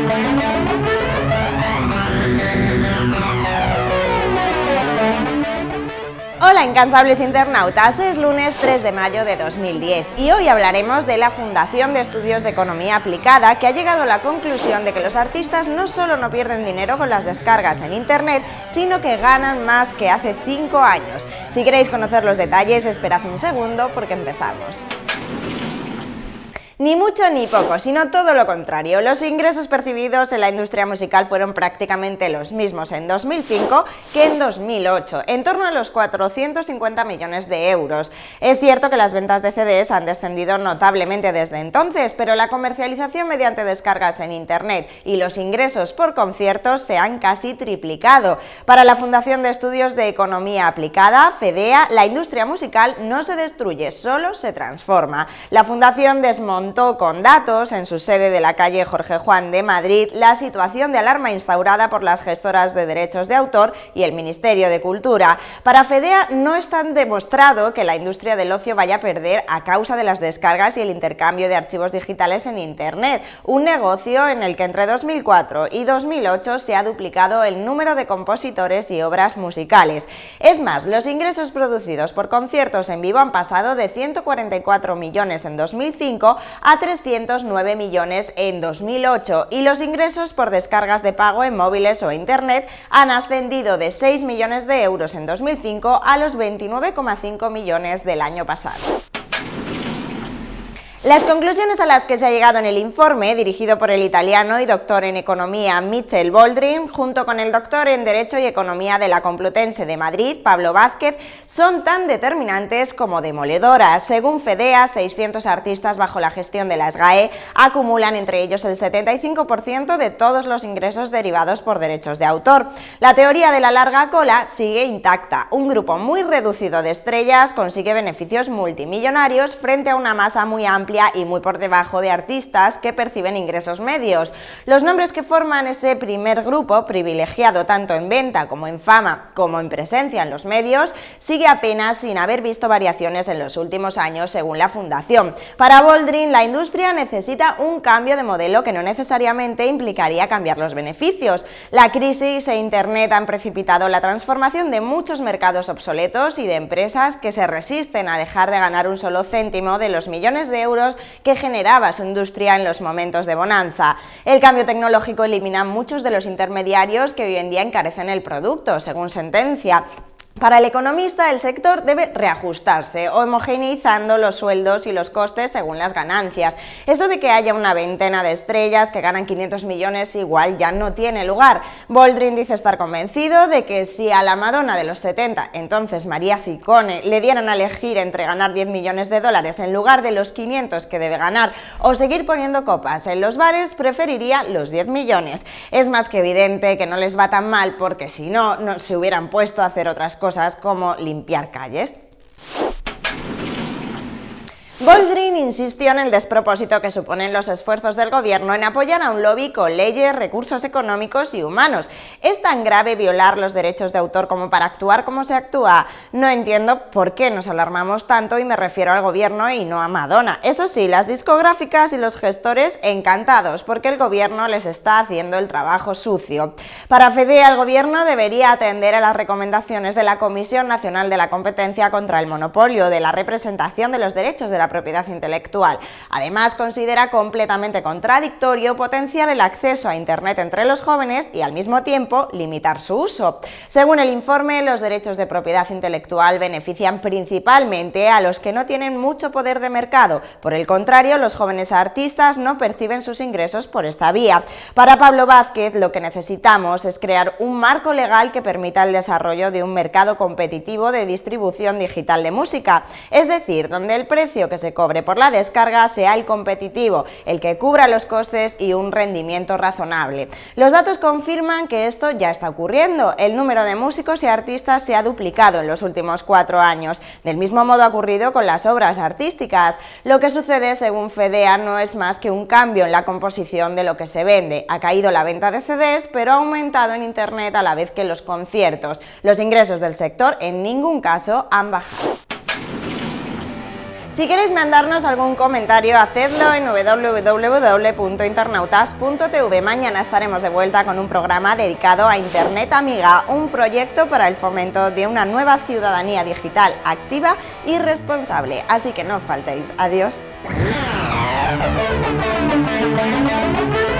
Hola incansables internautas, es lunes 3 de mayo de 2010 y hoy hablaremos de la Fundación de Estudios de Economía Aplicada, que ha llegado a la conclusión de que los artistas no solo no pierden dinero con las descargas en internet, sino que ganan más que hace 5 años. Si queréis conocer los detalles, esperad un segundo porque empezamos. Ni mucho ni poco, sino todo lo contrario. Los ingresos percibidos en la industria musical fueron prácticamente los mismos en 2005 que en 2008, en torno a los 450 millones de euros. Es cierto que las ventas de CDs han descendido notablemente desde entonces, pero la comercialización mediante descargas en internet y los ingresos por conciertos se han casi triplicado. Para la Fundación de Estudios de Economía Aplicada, FEDEA, la industria musical no se destruye, solo se transforma. La Fundación desmontó con datos en su sede de la calle Jorge Juan de Madrid la situación de alarma instaurada por las gestoras de derechos de autor y el Ministerio de Cultura. Para FEDEA no es tan demostrado que la industria del ocio vaya a perder a causa de las descargas y el intercambio de archivos digitales en internet, un negocio en el que entre 2004 y 2008 se ha duplicado el número de compositores y obras musicales. Es más, los ingresos producidos por conciertos en vivo han pasado de 144 millones en 2005 a 309 millones en 2008 y los ingresos por descargas de pago en móviles o internet han ascendido de 6 millones de euros en 2005 a los 29,5 millones del año pasado. Las conclusiones a las que se ha llegado en el informe, dirigido por el italiano y doctor en economía Michel Boldrin, junto con el doctor en Derecho y Economía de la Complutense de Madrid, Pablo Vázquez, son tan determinantes como demoledoras. Según FEDEA, 600 artistas bajo la gestión de la SGAE acumulan entre ellos el 75% de todos los ingresos derivados por derechos de autor. La teoría de la larga cola sigue intacta. Un grupo muy reducido de estrellas consigue beneficios multimillonarios frente a una masa muy amplia y muy por debajo de artistas que perciben ingresos medios. Los nombres que forman ese primer grupo, privilegiado tanto en venta como en fama como en presencia en los medios, sigue apenas sin haber visto variaciones en los últimos años según la Fundación. Para Boldrin, la industria necesita un cambio de modelo que no necesariamente implicaría cambiar los beneficios. La crisis e internet han precipitado la transformación de muchos mercados obsoletos y de empresas que se resisten a dejar de ganar un solo céntimo de los millones de euros que generaba su industria en los momentos de bonanza. El cambio tecnológico elimina muchos de los intermediarios que hoy en día encarecen el producto, según sentencia. Para el economista, el sector debe reajustarse, homogeneizando los sueldos y los costes según las ganancias. Eso de que haya una veintena de estrellas que ganan 500 millones igual ya no tiene lugar. Boldrin dice estar convencido de que si a la Madonna de los 70, entonces María Ciccone, le dieran a elegir entre ganar 10 millones de dólares en lugar de los 500 que debe ganar o seguir poniendo copas en los bares, preferiría los 10 millones. Es más que evidente que no les va tan mal porque si no, no se hubieran puesto a hacer otras cosas como limpiar calles. Boldrin insistió en el despropósito que suponen los esfuerzos del gobierno en apoyar a un lobby con leyes, recursos económicos y humanos. ¿Es tan grave violar los derechos de autor como para actuar como se actúa? No entiendo por qué nos alarmamos tanto y me refiero al gobierno y no a Madonna. Eso sí, las discográficas y los gestores encantados porque el gobierno les está haciendo el trabajo sucio. Para FEDEA, el gobierno debería atender a las recomendaciones de la Comisión Nacional de la Competencia contra el Monopolio, de la representación de los derechos de la propiedad intelectual. Además, considera completamente contradictorio potenciar el acceso a Internet entre los jóvenes y al mismo tiempo limitar su uso. Según el informe, los derechos de propiedad intelectual benefician principalmente a los que no tienen mucho poder de mercado. Por el contrario, los jóvenes artistas no perciben sus ingresos por esta vía. Para Pablo Vázquez, lo que necesitamos es crear un marco legal que permita el desarrollo de un mercado competitivo de distribución digital de música, es decir, donde el precio que se cobre por la descarga sea el competitivo, el que cubra los costes y un rendimiento razonable. Los datos confirman que esto ya está ocurriendo. El número de músicos y artistas se ha duplicado en los últimos 4 años. Del mismo modo ha ocurrido con las obras artísticas. Lo que sucede, según FEDEA, no es más que un cambio en la composición de lo que se vende. Ha caído la venta de CDs, pero ha aumentado en Internet a la vez que los conciertos. Los ingresos del sector en ningún caso han bajado. Si queréis mandarnos algún comentario, hacedlo en www.internautas.tv. Mañana estaremos de vuelta con un programa dedicado a Internet Amiga, un proyecto para el fomento de una nueva ciudadanía digital activa y responsable. Así que no os faltéis. Adiós.